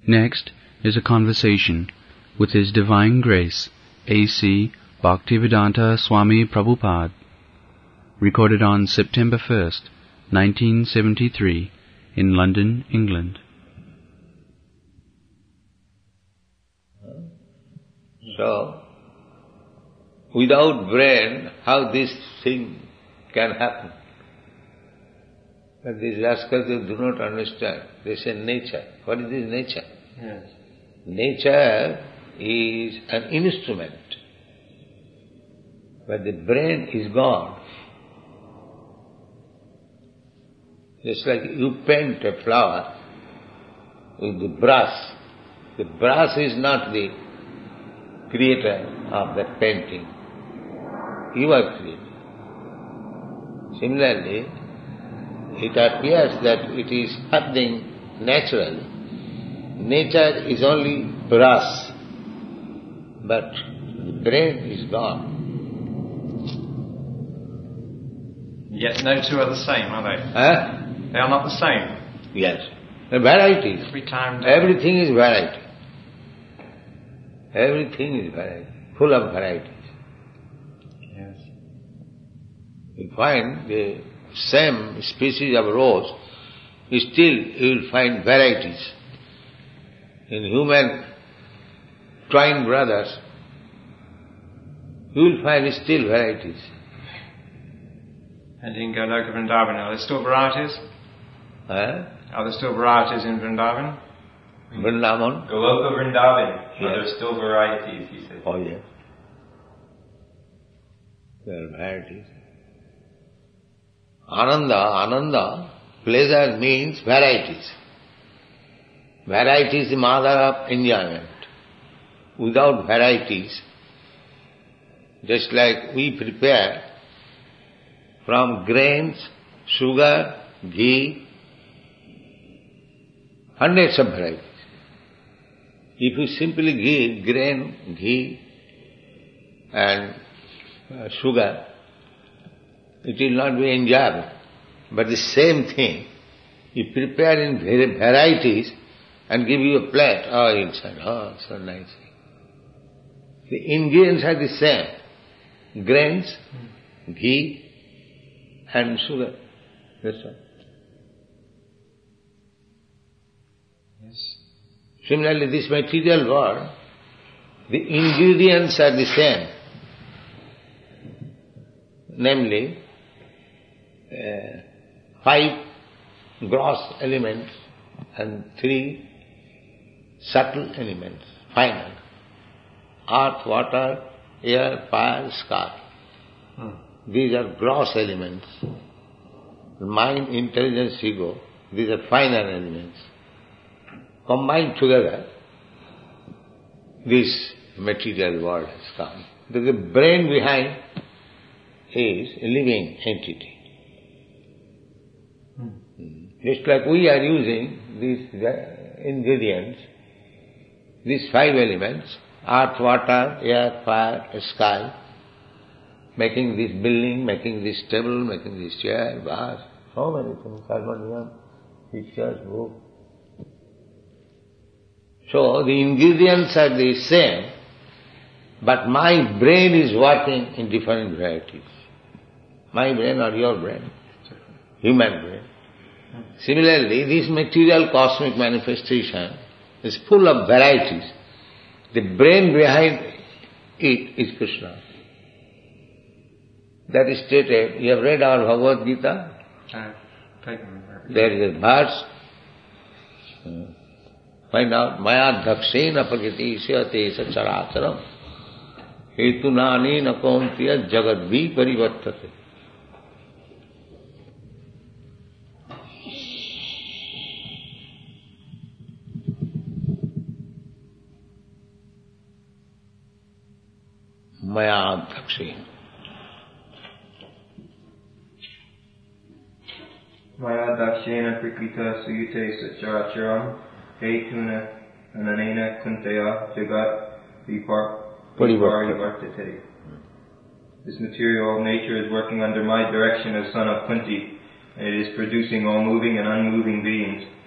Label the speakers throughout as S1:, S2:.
S1: Next is a conversation with His Divine Grace, A.C. Bhaktivedanta Swami Prabhupada, recorded on September 1st, 1973, in London, England.
S2: So, without brain, how this thing can happen? But these rascals do not understand. They say nature. What is this nature?
S3: Yes.
S2: Nature is an instrument, but the brain is God. Just like you paint a flower with the brush. The brush is not the creator of that painting. You are creator. Similarly, it appears that it is happening naturally. Nature is only brush, but the brain is God.
S3: Yet no two are the same, are they?
S2: Huh?
S3: They are not the same.
S2: Yes. The varieties.
S3: Every time.
S2: Everything is variety. Everything is variety. Full of varieties.
S3: Yes.
S2: You find the same species of rose, still you will find varieties. In human twin brothers, you will find still varieties.
S3: And in Goloka Vrindavan, are there still varieties?
S2: Huh?
S3: Are there still varieties in Vrindavan?
S2: Vrindavan?
S4: Goloka Vrindavan,
S2: Yes.
S4: are there still varieties, he said?
S2: Oh yes. There are varieties. Ananda, pleasure means varieties. Variety is the mother of enjoyment. Without varieties, just like we prepare from grains, sugar, ghee, hundreds of varieties. If you simply give grain, ghee and sugar, it will not be enjoyable. But the same thing, you prepare in varieties and give you a plate, inside, so nice. The ingredients are the same, grains, ghee and sugar. That's all.
S3: Yes.
S2: Similarly, this material world, the ingredients are the same. Namely, 5 gross elements and 3 subtle elements, final. Earth, water, air, fire, sky. These are gross elements. Mind, intelligence, ego, these are final elements. Combined together, this material world has come. The brain behind is a living entity. Just like we are using these ingredients, these 5 elements, earth, water, air, fire, sky, making this building, making this table, making this chair, vase, so many things, harmonium, pictures, book. So the ingredients are the same, but my brain is working in different varieties. My brain or your brain, human brain. Similarly, this material cosmic manifestation is full of varieties. The brain behind it is Krishna. That is stated, you have read our Bhagavad Gita? There is a verse, find out, Maya dhakshena prakriti syate sa characharam hetunani na kauntiya jagadvi parivartate. Maya dhakshena.
S4: Maya dakshena prakrita suyute sacharacharam hetuna ananena kuntaya jagat parivartate. This material nature is working under my direction as son of Kunti, and it is producing all moving and unmoving beings.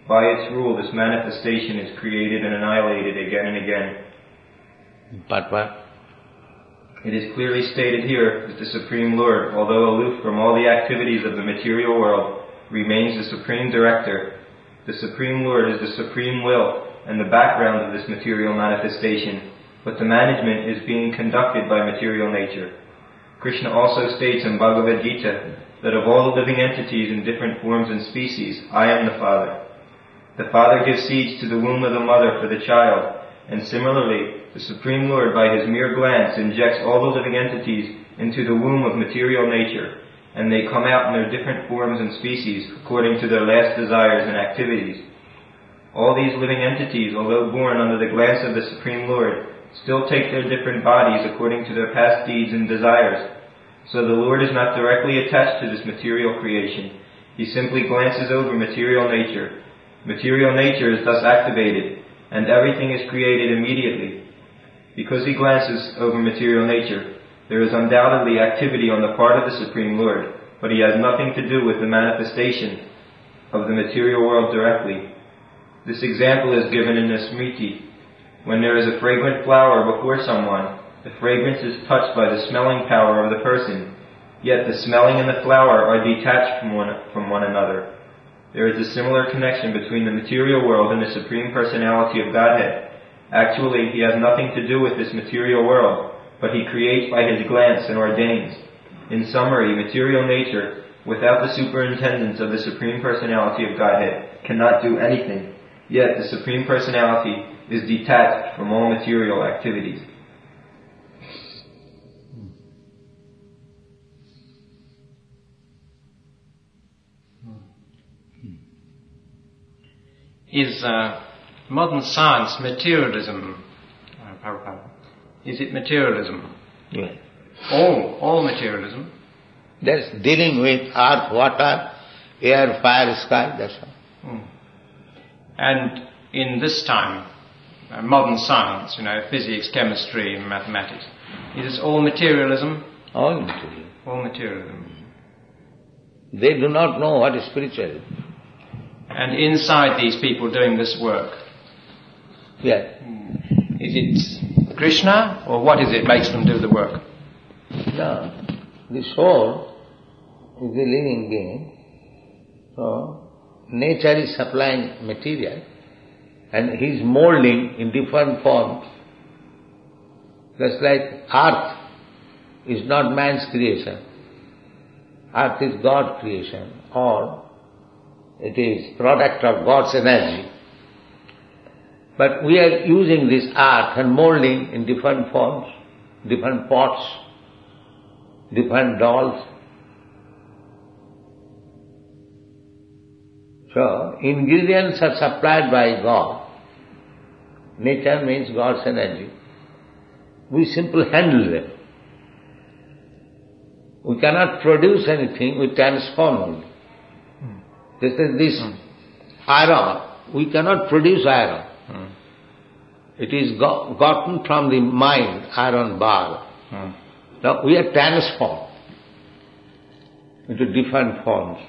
S4: By its rule, this manifestation is created and annihilated again and again.
S2: But what?
S4: It is clearly stated here that the Supreme Lord, although aloof from all the activities of the material world, remains the Supreme Director. The Supreme Lord is the Supreme Will and the background of this material manifestation, but the management is being conducted by material nature. Krishna also states in Bhagavad Gita that of all the living entities in different forms and species, I am the Father. The Father gives seeds to the womb of the mother for the child, and similarly, the Supreme Lord by his mere glance injects all the living entities into the womb of material nature, and they come out in their different forms and species according to their last desires and activities. All these living entities, although born under the glance of the Supreme Lord, still take their different bodies according to their past deeds and desires. So the Lord is not directly attached to this material creation. He simply glances over material nature. Material nature is thus activated, and everything is created immediately. Because he glances over material nature, there is undoubtedly activity on the part of the Supreme Lord, but he has nothing to do with the manifestation of the material world directly. This example is given in the Smriti. When there is a fragrant flower before someone, the fragrance is touched by the smelling power of the person, yet the smelling and the flower are detached from one another. There is a similar connection between the material world and the Supreme Personality of Godhead. Actually, he has nothing to do with this material world, but he creates by his glance and ordains. In summary, material nature, without the superintendence of the Supreme Personality of Godhead, cannot do anything. Yet the Supreme Personality is detached from all material activities.
S3: Is modern science materialism, Prabhupada? Is it materialism?
S2: Yes.
S3: All materialism?
S2: That's dealing with earth, water, air, fire, sky, that's all.
S3: And in this time, modern science, physics, chemistry, mathematics, is this all materialism?
S2: All material.
S3: All materialism.
S2: They do not know what is spirituality.
S3: And inside these people doing this work,
S2: Yes.
S3: is it Krishna, or what is it makes them do the work?
S2: No. The soul is the living being. So, nature is supplying material and he is molding in different forms. Just like earth is not man's creation. Earth is God's creation, or it is product of God's energy. But we are using this earth and molding in different forms, different pots, different dolls. So, ingredients are supplied by God. Nature means God's energy. We simply handle them. We cannot produce anything, we transform only. This is this iron. We cannot produce iron. It is gotten from the mind, iron bar. Now we are transformed into different forms.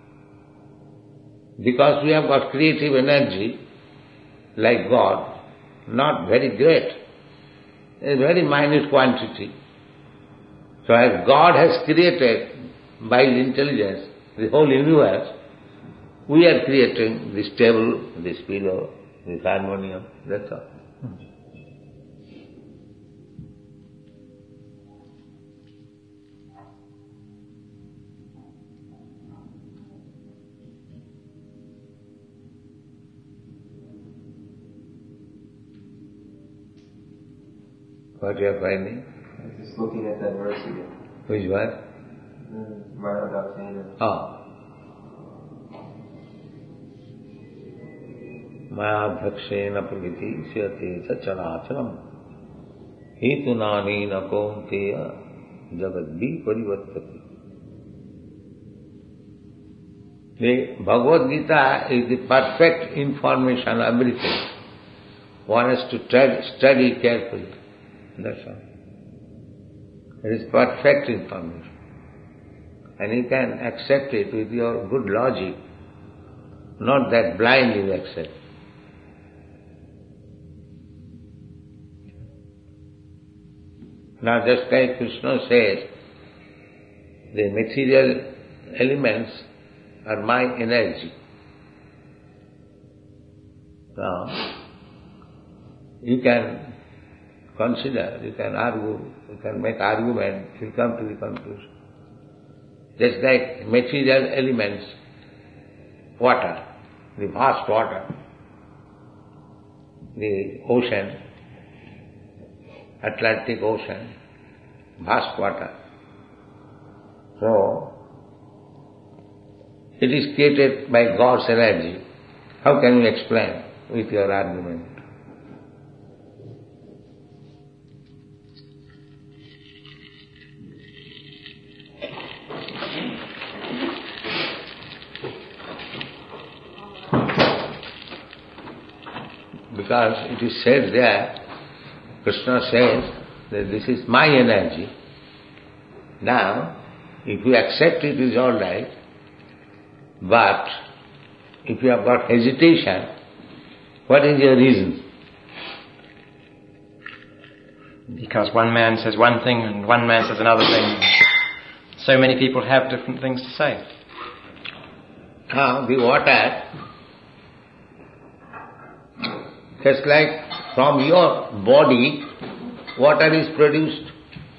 S2: Because we have got creative energy, like God, not very great, a very minute quantity. So as God has created by His intelligence the whole universe, we are creating this table, this pillow, this harmonium, that's all. What you are finding?
S4: I was just looking at that verse again.
S2: Which one?
S4: Varadapena.
S2: Mayabhakshena praviti syate chachanacharam hetunani nakonteya jagadvi parivartati. The Bhagavad Gita is the perfect information of everything. One has to study carefully. That's all. It is perfect information. And you can accept it with your good logic. not that blindly accept. Now just like Krishna says, the material elements are my energy. Now, you can consider, you can argue, you can make argument, you come to the conclusion. Just like material elements, water, the vast water, the ocean, Atlantic Ocean, vast water. So, it is created by God's energy. How can you explain with your argument? Because it is said there, Krishna says that this is my energy. Now, if you accept it is all right, but if you have got hesitation, what is your reason?
S3: Because one man says one thing and one man says another thing. So many people have different things to say.
S2: Now, the water, just like from your body, water is produced.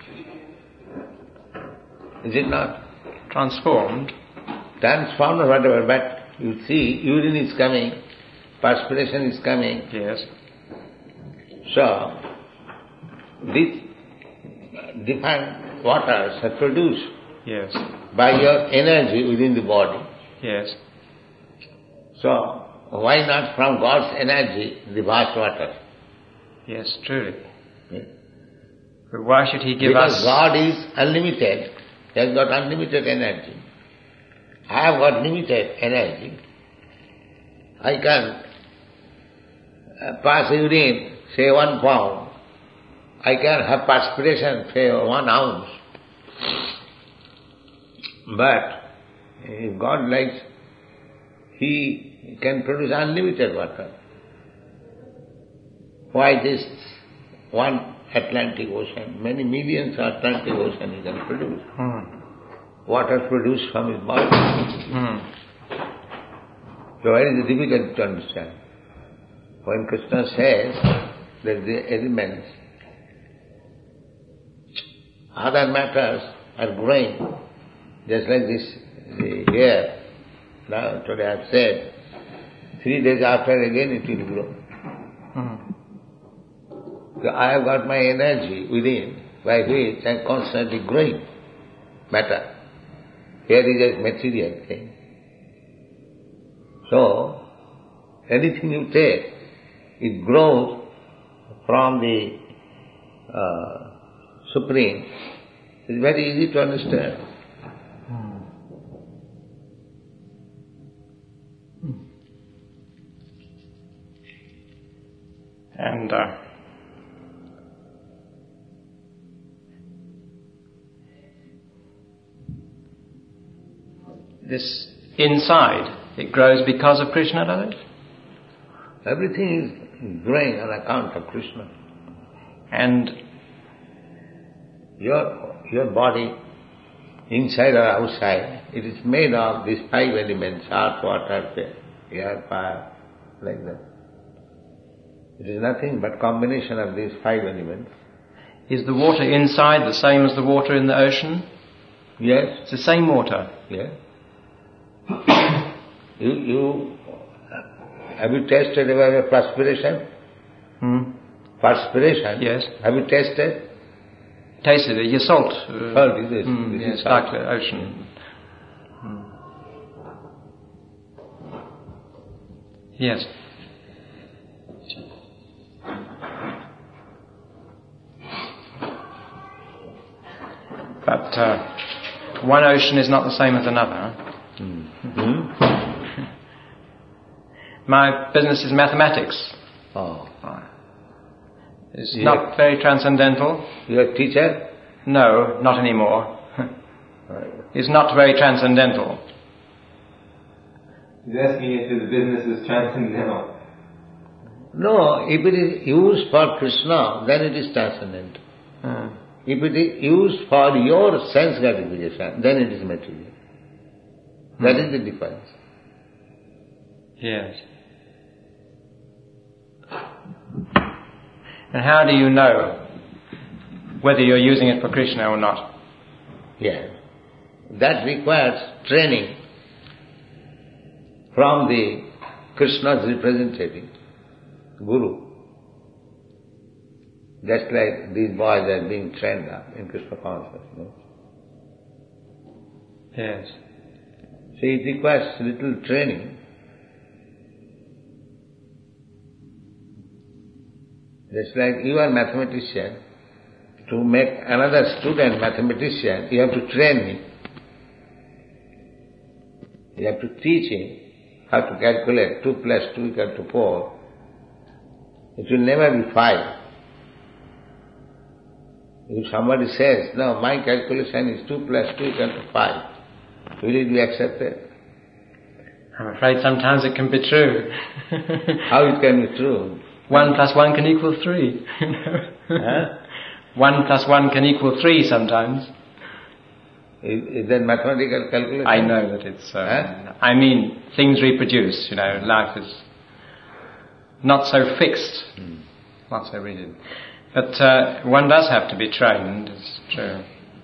S2: Is it not?
S3: Transformed.
S2: Transformed or whatever, but you see, urine is coming, perspiration is coming.
S3: Yes.
S2: So, these different waters are produced.
S3: Yes.
S2: By your energy within the body.
S3: Yes.
S2: So, why not from God's energy, the vast water?
S3: Yes, truly.
S2: Yes.
S3: But why should He give
S2: because
S3: us...
S2: God is unlimited. He has got unlimited energy. I have got limited energy. I can pass urine, say 1 pound. I can have perspiration, say 1 ounce. But if God likes, He can produce unlimited water. Why this one Atlantic Ocean? Many millions of Atlantic Ocean He can produce. Water produced from His body. So it is difficult to understand. When Krishna says that the elements, other matters are growing, just like this here. Now today I have said, 3 days after again it will grow. So I have got my energy within, by which I am constantly growing matter. Here is a material thing. So, anything you take, it grows from the Supreme. It's very easy to understand.
S3: And this inside, it grows because of Krishna, does it?
S2: Everything is growing on account of Krishna.
S3: And
S2: your body, inside or outside, it is made of these 5 elements, earth, water, air, fire, like that. It is nothing but combination of these 5 elements.
S3: is the water inside the same as the water in the ocean?
S2: Yes.
S3: It's the same water.
S2: Yes. You have you tasted ever perspiration? Perspiration?
S3: Yes.
S2: Have you tasted?
S3: Tasted it. Your salt.
S2: Salt is this. This
S3: yes,
S2: is salt.
S3: like the ocean. Yes. But one ocean is not the same as another. My business is mathematics.
S2: Oh.
S3: It's not very transcendental.
S2: You're a teacher?
S3: No, not anymore. It's not very transcendental.
S4: He's asking if his business is transcendental.
S2: No, if it is used for Krishna, then it is transcendental. If it is used for your sense gratification, then it is material. That is the difference.
S3: Yes. And how do you know whether you're using it for Krishna or not?
S2: Yeah. That requires training from the Krishna's representative, Guru. Just like these boys are being trained up in Krishna consciousness.
S3: Yes.
S2: So it requires little training. Just like you are mathematician, to make another student mathematician, you have to train him. You have to teach him how to calculate 2 plus 2 equal to 4. It will never be 5. If somebody says, no, my calculation is 2 plus 2 equal to 5, will it be accepted?
S3: I'm afraid sometimes it can be true.
S2: How it can be true?
S3: 1 plus 1 can equal 3.
S2: Huh?
S3: 1 plus 1 can equal 3 sometimes.
S2: Is that mathematical calculation?
S3: I know that it's...
S2: Huh?
S3: I mean, things reproduce, life is not so fixed, not so rigid. But one does have to be trained, it's true.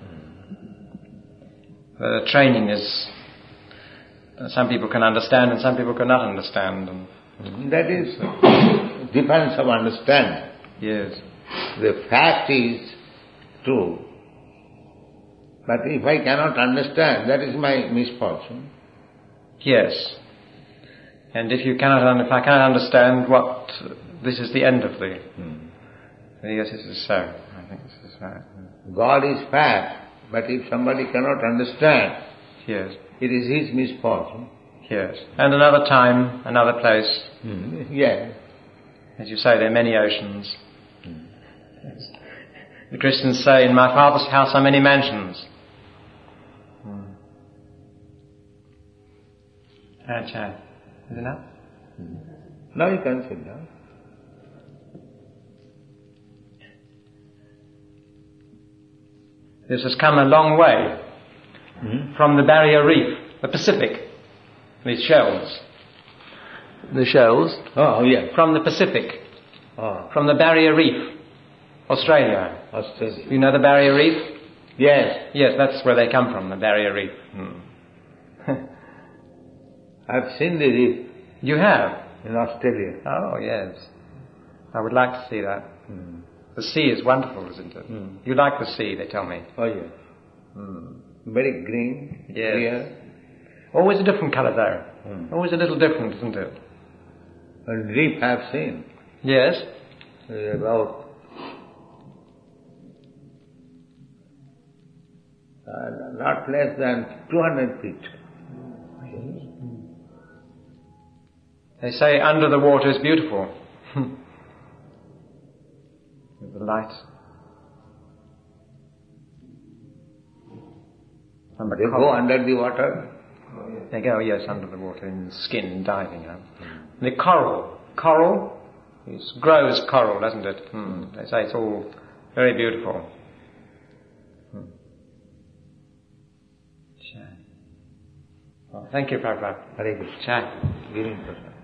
S3: The training is... some people can understand and some people cannot understand. And
S2: that is difference of understanding.
S3: yes.
S2: The fact is true. But if I cannot understand, that is my misfortune.
S3: Yes. And if I cannot understand what this is the end of the... Yes, this is so. I think this is right.
S2: God is fact, but if somebody cannot understand,
S3: Yes.
S2: it is his misfortune.
S3: Yes. And another time, another place.
S2: Yes.
S3: As you say, there are many oceans. Yes. The Christians say, in my Father's house are many mansions. Ajay. Is it enough?
S2: Now you can sit down.
S3: This has come a long way from the Barrier Reef, the Pacific, these shells. The shells?
S2: Oh, yes.
S3: From the Pacific,
S2: Oh,
S3: from the Barrier Reef, Australia.
S2: Australia.
S3: You know the Barrier Reef?
S2: Yes.
S3: Yes, that's where they come from, the Barrier Reef.
S2: I've seen the reef
S3: You have?
S2: in Australia.
S3: Oh, yes. I would like to see that. The sea is wonderful, isn't it? You like the sea, they tell me.
S2: Oh, yes. Very green,
S3: Yes.
S2: clear.
S3: Always a different colour though. Always a little different, isn't it?
S2: And reef I've seen.
S3: Yes.
S2: About not less than 200 feet.
S3: They say under the water is beautiful. With the light. And the
S2: They go under the water.
S3: They go, yes, under the water in skin diving. The coral grows coral, doesn't it? They say it's all very beautiful. Well, thank you, Prabhupada.
S2: Hare Krishna.
S3: Chai.
S2: Giving Prasad.